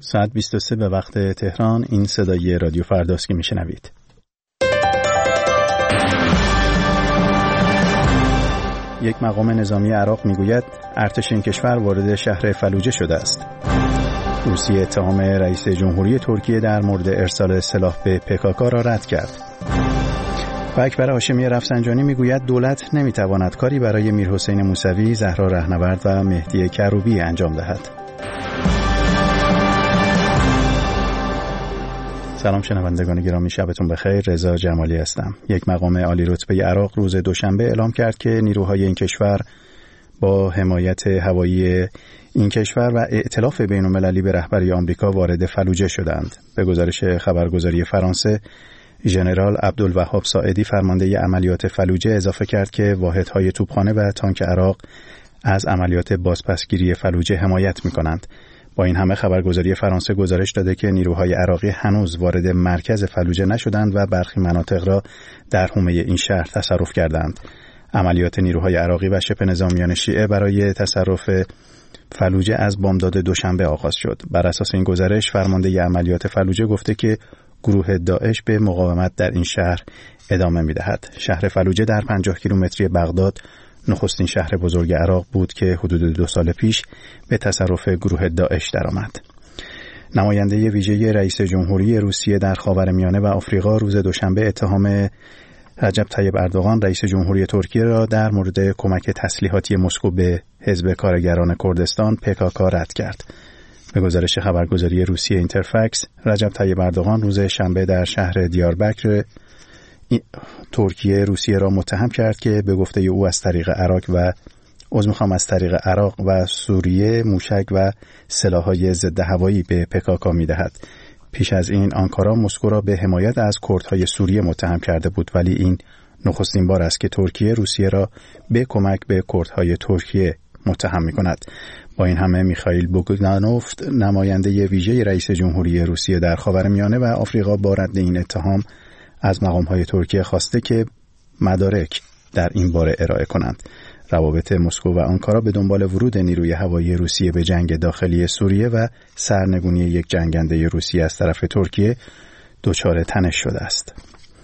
ساعت 23 به وقت تهران. این صدای رادیو فرداست که میشنوید. یک مقام نظامی عراق میگوید ارتش این کشور وارد شهر فلوجه شده است. روسیه اتهام رئیس جمهوری ترکیه در مورد ارسال سلاح به PKK را رد کرد. و اکبر هاشمی رفسنجانی میگوید دولت نمیتواند کاری برای میرحسین موسوی، زهرا رهنورد و مهدی کروبی انجام دهد. سلام شنوندگان گرامی، شبتون بخیر. رضا جمالی هستم. یک مقام عالی رتبه عراق روز دوشنبه اعلام کرد که نیروهای این کشور با حمایت هوایی این کشور و ائتلاف بین‌المللی به رهبری آمریکا وارد فلوجه شدند. به گزارش خبرگزاری فرانسه، ژنرال عبدالوهاب ساعدی فرمانده عملیات فلوجه اضافه کرد که واحدهای توپخانه و تانک عراق از عملیات بازپسگیری فلوجه حمایت می‌کنند. با این همه خبرگزاری فرانسه گزارش داده که نیروهای عراقی هنوز وارد مرکز فلوجه نشدند و برخی مناطق را در حومه این شهر تصرف کردند. عملیات نیروهای عراقی و شبه نظامیان شیعه برای تصرف فلوجه از بامداد دوشنبه آغاز شد. بر اساس این گزارش فرمانده عملیات فلوجه گفته که گروه داعش به مقاومت در این شهر ادامه می‌دهد. شهر فلوجه در 50 کیلومتری بغداد نخستین شهر بزرگ عراق بود که حدود 2 سال پیش به تصرف گروه داعش درآمد. نماینده ویژه رئیس جمهوری روسیه در خاورمیانه و آفریقا روز دوشنبه اتهام رجب طیب اردوغان رئیس جمهوری ترکیه را در مورد کمک تسلیحاتی مسکو به حزب کارگران کردستان PKK رد کرد. به گزارش خبرگزاری روسیه اینترفکس، رجب طیب اردوغان روز شنبه در شهر دیاربکر ترکیه روسیه را متهم کرد که به گفته او از طریق عراق و سوریه موشک و سلاح‌های ضد هوایی به PKK می‌دهد. پیش از این آنکارا مسکو را به حمایت از کردهای سوریه متهم کرده بود، ولی این نخستین بار است که ترکیه روسیه را به کمک به کردهای ترکیه متهم می‌کند. با این همه میخائیل بوگدانوف، نماینده ویژه رئیس جمهوری روسیه در خاورمیانه و آفریقا، با رد این اتهام از مقام‌های ترکیه خواسته که مدارک در این باره ارائه کنند. روابط مسکو و آنکارا به دنبال ورود نیروی هوایی روسیه به جنگ داخلی سوریه و سرنگونی یک جنگنده روسی از طرف ترکیه دچار تنش شده است.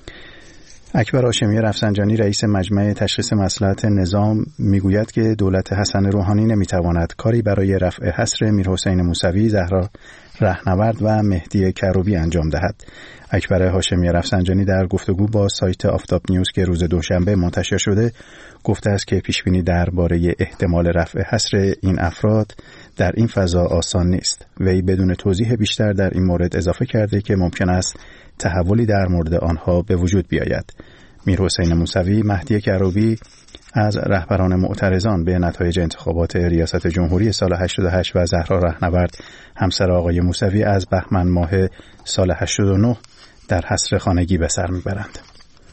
اکبر هاشمی رفسنجانی رئیس مجمع تشخیص مصلحت نظام میگوید که دولت حسن روحانی نمیتواند کاری برای رفع حصر میرحسین موسوی، زهرا رهنورد و مهدی کروبی انجام دهد. اکبر هاشمی رفسنجانی در گفتگو با سایت آفتاب نیوز که روز دوشنبه منتشر شده گفته است که پیشبینی درباره احتمال رفع حصر این افراد در این فضا آسان نیست. وی بدون توضیح بیشتر در این مورد اضافه کرده که ممکن است تحولی در مورد آنها به وجود بیاید. میرحسین موسوی، مهدی کروبی از رهبران معترضان به نتایج انتخابات ریاست جمهوری سال 88 و زهرا رهنورد، همسر آقای موسوی، از بهمن ماه سال 89 در حصر خانگی به سر میبرند.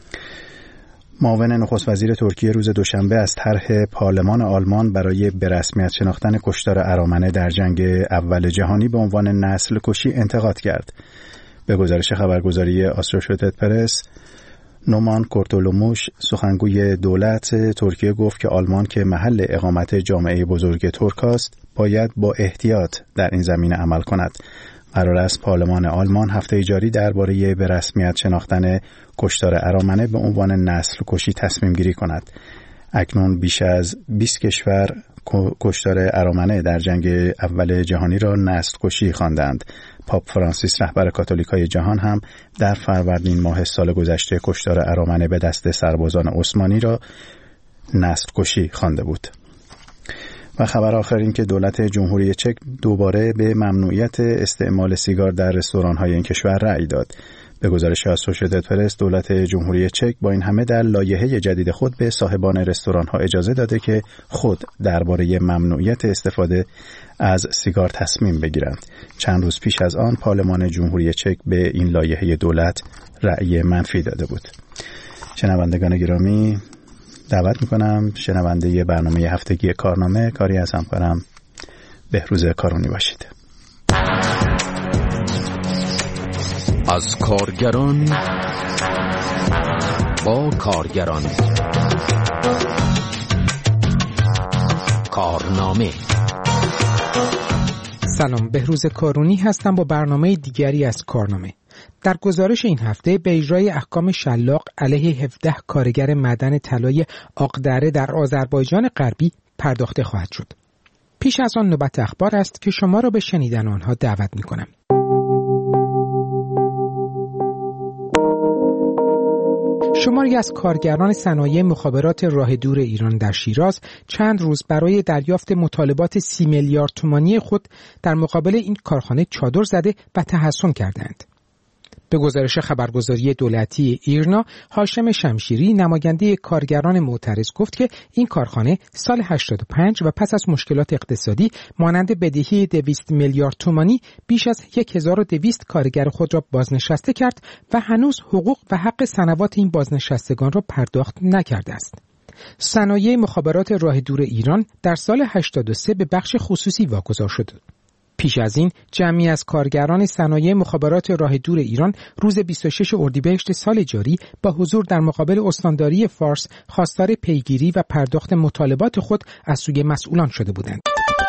معاون نخست وزیر ترکیه روز دوشنبه از طرح پارلمان آلمان برای به رسمیت شناختن کشتار ارامنه در جنگ اول جهانی به عنوان نسل کشی انتقاد کرد. به گزارش خبرگزاری آسوشییتد پرس، نومان کورتولوموش، سخنگوی دولت ترکیه، گفت که آلمان که محل اقامت جامعه بزرگ ترک است باید با احتیاط در این زمینه عمل کند. قرار است پارلمان آلمان هفته جاری درباره به رسمیت شناختن کشتار ارامنه به عنوان نسل کشی تصمیم گیری کند. اکنون بیش از 20 کشور کشتار ارامنه در جنگ اول جهانی را نسل کشی خواندند. پاپ فرانسیس، رهبر کاتولیکای جهان، هم در فروردین ماه سال گذشته کشتار ارامنه به دست سربازان عثمانی را نسل کشی خوانده بود. و خبر آخر این که دولت جمهوری چک دوباره به ممنوعیت استعمال سیگار در رستوران‌های این کشور رأی داد. به گزارش آسوشییتد پرس، دولت جمهوری چک با این همه در لایحه جدید خود به صاحبان رستوران‌ها اجازه داده که خود درباره ممنوعیت استفاده از سیگار تصمیم بگیرند. چند روز پیش از آن پارلمان جمهوری چک به این لایحه دولت رأی منفی داده بود. شنوندگان گرامی، دعوت میکنم شنونده برنامه هفتگی کارنامه، کاری از همکارم بهروز کارونی باشید. از کارگران با کارگران، کارنامه. سلام، بهروز کارونی هستم با برنامه دیگری از کارنامه. در گزارش این هفته به اجرای احکام شلاق علیه 17 کارگر معدن طلای آقدره در آذربایجان غربی پرداخته خواهد شد. پیش از آن نوبت اخبار است که شما را به شنیدن آنها دعوت می‌کنم. شماری از کارگران صنایع مخابرات راه دور ایران در شیراز چند روز برای دریافت مطالبات 30 میلیارد تومانی خود در مقابل این کارخانه چادر زده و تحصن کردند. به گزارش خبرگزاری دولتی ایرنا، هاشم شمشیری نماینده کارگران معترض گفت که این کارخانه سال 85 و پس از مشکلات اقتصادی مانند بدهی 200 میلیارد تومانی بیش از 1200 کارگر خود را بازنشسته کرد و هنوز حقوق و حق سنوات این بازنشستگان را پرداخت نکرده است. صنایع مخابرات راه دور ایران در سال 83 به بخش خصوصی واگذار شد. پیش از این جمعی از کارگران صنایع مخابرات راه دور ایران روز 26 اردیبهشت سال جاری با حضور در مقابل استانداری فارس خواستار پیگیری و پرداخت مطالبات خود از سوی مسئولان شده بودند.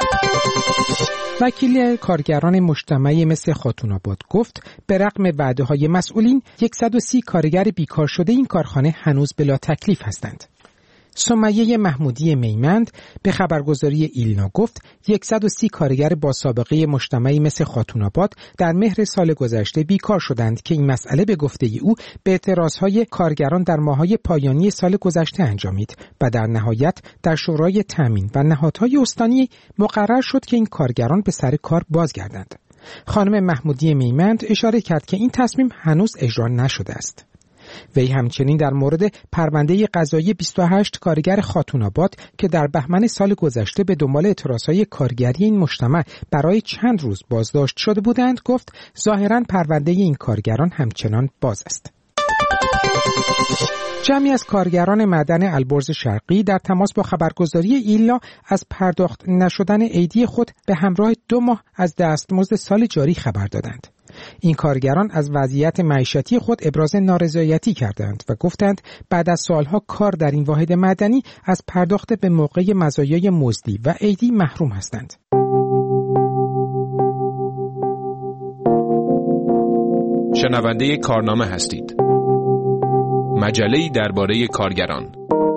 وکیل کارگران مجتمعی مثل خاتون‌آباد گفت به رغم وعده‌های مسئولین 130 کارگر بیکار شده این کارخانه هنوز بلا تکلیف هستند. سمیه محمودی میمند به خبرگزاری ایلنا گفت 130 کارگر با سابقه مجتمعی مثل خاتون‌آباد در مهر سال گذشته بیکار شدند که این مسئله به گفته او به اعتراضهای کارگران در ماه‌های پایانی سال گذشته انجامید و در نهایت در شورای تامین و نهادهای استانی مقرر شد که این کارگران به سر کار بازگردند. خانم محمودی میمند اشاره کرد که این تصمیم هنوز اجرا نشده است. وی همچنین در مورد پرونده قضایی 28 کارگر خاتون‌آباد که در بهمن سال گذشته به دنبال اعتراضهای کارگری این مجتمع برای چند روز بازداشت شده بودند گفت ظاهراً پرونده این کارگران همچنان باز است. جمعی از کارگران معدن البرز شرقی در تماس با خبرگزاری ایلنا از پرداخت نشدن عیدی خود به همراه 2 ماه از دستمزد سال جاری خبر دادند. این کارگران از وضعیت معیشتی خود ابراز نارضایتی کردند و گفتند بعد از سالها کار در این واحد معدنی از پرداخت به موقع مزایای مزدی و عیدی محروم هستند. شنونده کارنامه هستید. مجله‌ای درباره کارگران.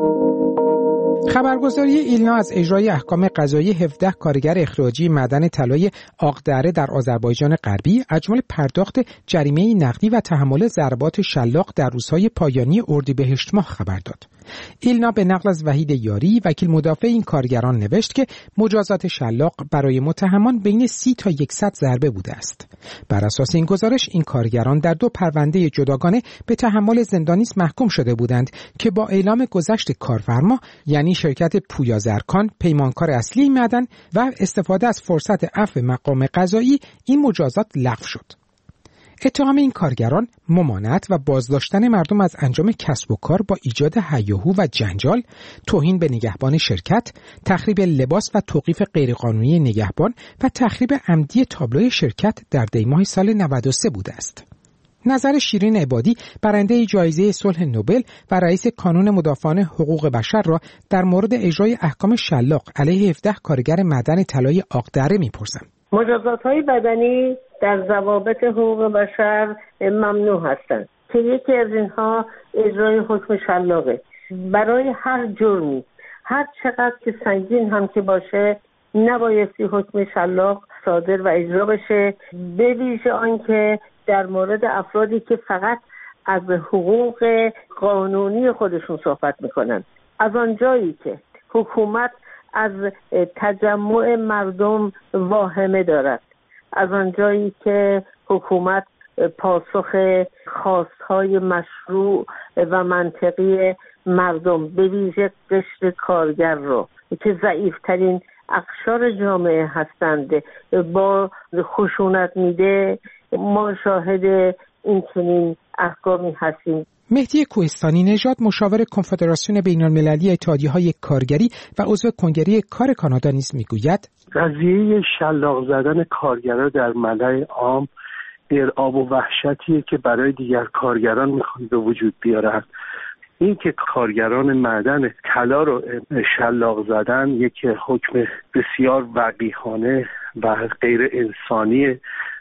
خبرگزاری ایلنا از اجرای احکام قضایی 17 کارگر اخراجی معدن طلای آقدره در آذربایجان غربی اجمال پرداخت جریمه نقدی و تحمل ضربات شلاق در روزهای پایانی اردیبهشت ماه خبر داد. ایلنا به نقل از وحید یاری وکیل مدافع این کارگران نوشت که مجازات شلاق برای متهمان بین 30 تا 100 ضربه بوده است. بر اساس این گزارش این کارگران در 2 پرونده جداگانه به تحمل زندانی محکوم شده بودند که با اعلام گذشت کارفرما یعنی شرکت پویا زرکان پیمانکار اصلی معدن و استفاده از فرصت عفو مقام قضایی این مجازات لغو شد. اتهام این کارگران ممانعت و بازداشتن مردم از انجام کسب و کار با ایجاد هیاهو و جنجال، توهین به نگهبان شرکت، تخریب لباس و توقیف غیرقانونی نگهبان و تخریب عمدی تابلوی شرکت در دیماه سال 93 بوده است. نظر شیرین عبادی برنده جایزه صلح نوبل و رئیس کانون مدافعان حقوق بشر را در مورد اجرای احکام شلاق علیه 17 کارگر معدن طلای آقدره می‌پرسم. مجازات‌های بدنی در ضوابط حقوق بشر ممنوع هستند که یکی از اینها اجرای حکم شلاقه. برای هر جرمی هر چقدر که سنگین هم که باشه نبایستی حکم شلاق صادر و اجرا بشه، به ویژه آنکه در مورد افرادی که فقط از حقوق قانونی خودشون صحبت میکنن. از آنجایی که حکومت از تجمع مردم واهمه دارد، از آنجایی که حکومت پاسخ خواستهای مشروع و منطقی مردم به ویژه قشر کارگر رو که ضعیفترین اقشار جامعه هستند با خشونت میده، ما شاهد این چنین احکامی هستیم. مهدی کوهستانی نژاد مشاور کنفدراسیون بین‌المللی اتحادیه‌های کارگری و عضو کنگره کار کانادا نیز میگوید قضیه شلاق زدن کارگران در ملأ عام ارعاب و وحشتیه که برای دیگر کارگران میخوان به وجود بیارن. این که کارگران معدن طلا رو شلاق زدن یک حکم بسیار وقیحانه و غیر انسانی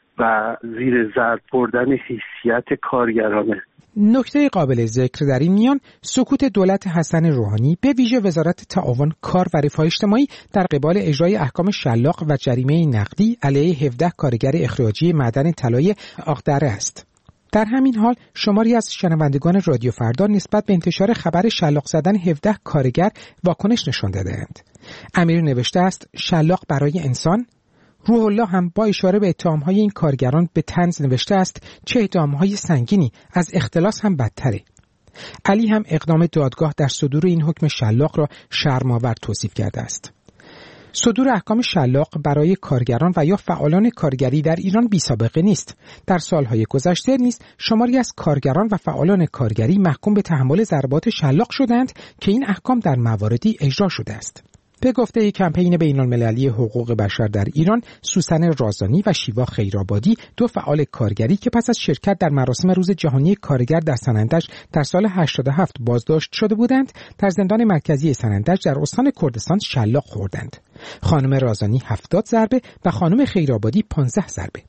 و زیر ضرب بردن حیثیت کارگرانه. نکته قابل ذکر در این میان سکوت دولت حسن روحانی به ویژه وزارت تعاون، کار و رفاه اجتماعی در قبال اجرای احکام شلاق و جریمه نقدی علیه 17 کارگر اخراجی معدن طلای آقدره است. در همین حال شماری از شنوندگان رادیو فردا نسبت به انتشار خبر شلاق زدن 17 کارگر واکنش نشان داده‌اند. امیر نوشته است شلاق برای انسان. روح الله هم با اشاره به اتهام‌های این کارگران به طنز نوشته است چه اتهام‌های سنگینی، از اختلاس هم بدتره. علی هم اقدام دادگاه در صدور این حکم شلاق را شرم‌آور توصیف کرده است. صدور احکام شلاق برای کارگران و یا فعالان کارگری در ایران بی سابقه نیست. در سالهای گذشته نیز شماری از کارگران و فعالان کارگری محکوم به تحمل ضربات شلاق شدند که این احکام در مواردی اجرا شده است. به گفته کمپین بین‌المللی حقوق بشر در ایران، سوسن رازانی و شیوا خیرآبادی، دو فعال کارگری که پس از شرکت در مراسم روز جهانی کارگر در سنندج در سال 87 بازداشت شده بودند، در زندان مرکزی سنندج در استان کردستان شلاق خوردند. خانم رازانی 70 ضربه و خانم خیرآبادی 15 ضربه.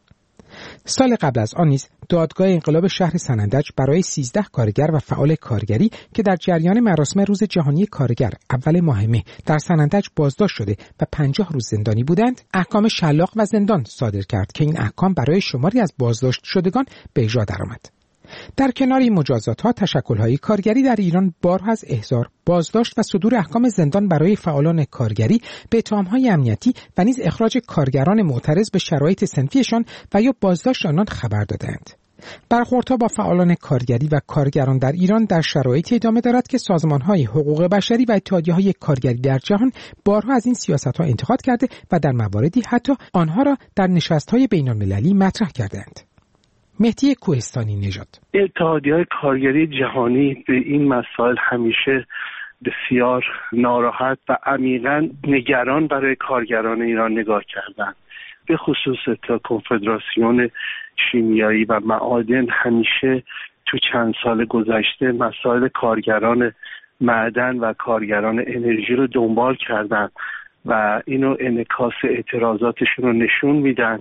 سال قبل از آن نیز دادگاه انقلاب شهر سنندج برای 13 کارگر و فعال کارگری که در جریان مراسم روز جهانی کارگر اول ماه مه در سنندج بازداشت شده و 50 روز زندانی بودند، احکام شلاق و زندان صادر کرد که این احکام برای شماری از بازداشت شدگان به اجرا درآمد. در کنار این مجازات‌ها، تشکل‌های کارگری در ایران بارها از احضار، بازداشت و صدور احکام زندان برای فعالان کارگری به اتهام‌های امنیتی و نیز اخراج کارگران معترض به شرایط صنفیشان و یا بازداشت آنان خبر دادند. برخوردها با فعالان کارگری و کارگران در ایران در شرایطی ادامه دارد که سازمان‌های حقوق بشری و اتحادیه‌های کارگری در جهان بارها از این سیاست‌ها انتقاد کرده و در مواردی حتی آنها را در نشست‌های بین‌المللی مطرح کردند. مهدی کوهستانی نژاد: اتحادیه‌های کارگری جهانی به این مسائل همیشه بسیار ناراحت و عمیقاً نگران برای کارگران ایران نگاه کردند. به خصوص کنفدراسیون شیمیایی و معادن همیشه تو چند سال گذشته مسائل کارگران معدن و کارگران انرژی رو دنبال کردن و اینو انعکاس اعتراضاتشون رو نشون میدن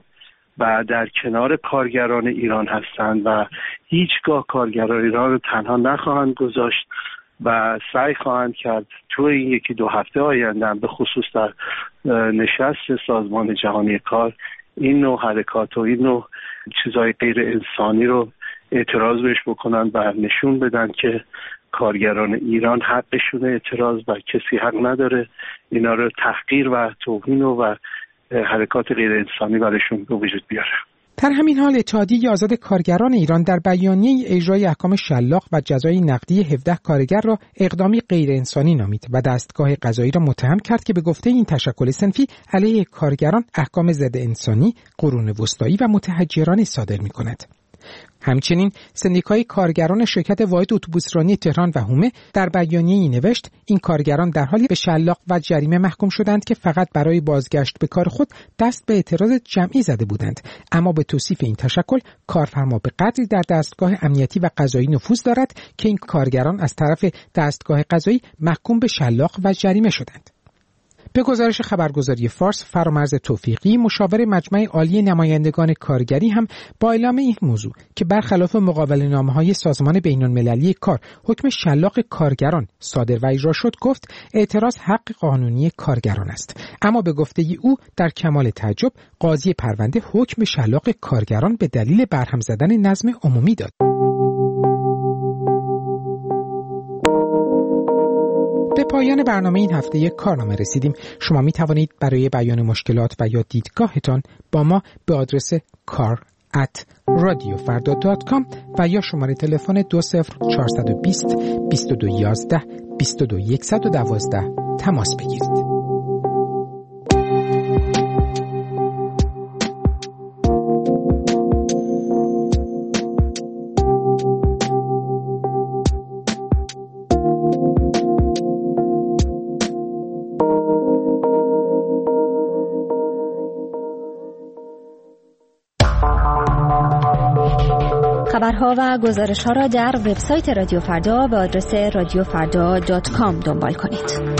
و در کنار کارگران ایران هستند و هیچگاه کارگران ایران رو تنها نخواهند گذاشت و سعی خواهند کرد تو این 1-2 هفته آینده به خصوص در نشست سازمان جهانی کار این نوع حرکات و این نوع چیزای غیر انسانی رو اعتراض بهش بکنن و نشون بدن که کارگران ایران حقشون اعتراض و کسی حق نداره اینا رو تحقیر و توهین و حرکات غیر انسانی برایشون به وجود بیاره. در همین حال اتحادیه آزاد کارگران ایران در بیانیه اجرای احکام شلاق و جزای نقدی 17 کارگر را اقدامی غیر انسانی نامید و دستگاه قضایی را متهم کرد که به گفته این تشکل صنفی علیه کارگران احکام ضد انسانی، قرون وسطایی و متحجرانه صادر می‌کند. همچنین سندیکای کارگران شرکت واحد اتوبوسرانی تهران و هومه در بیانیه‌ای نوشت این کارگران در حالی به شلاق و جریمه محکوم شدند که فقط برای بازگشت به کار خود دست به اعتراض جمعی زده بودند، اما به توصیف این تشکل کارفرما به قدری در دستگاه امنیتی و قضایی نفوذ دارد که این کارگران از طرف دستگاه قضایی محکوم به شلاق و جریمه شدند. به گزارش خبرگزاری فارس، فرامرز توفیقی، مشاور مجمع عالی نمایندگان کارگری هم با اعلام این موضوع که برخلاف مقابله‌نامه‌های سازمان بین‌المللی کار حکم شلاق کارگران صادر و اجرا شد، گفت اعتراض حق قانونی کارگران است. اما به گفته او در کمال تعجب قاضی پرونده حکم شلاق کارگران به دلیل برهم زدن نظم عمومی داد. به پایان برنامه این هفته یک کارنامه رسیدیم. شما می توانید برای بیان مشکلات و یا دیدگاهتان با ما به آدرس kar@radiofarda.com و یا شماره تلفن 20420 2211 22112 تماس بگیرید. خبرها و گزارش‌ها را در وبسایت رادیو فردا به آدرس radiofarda.com دنبال کنید.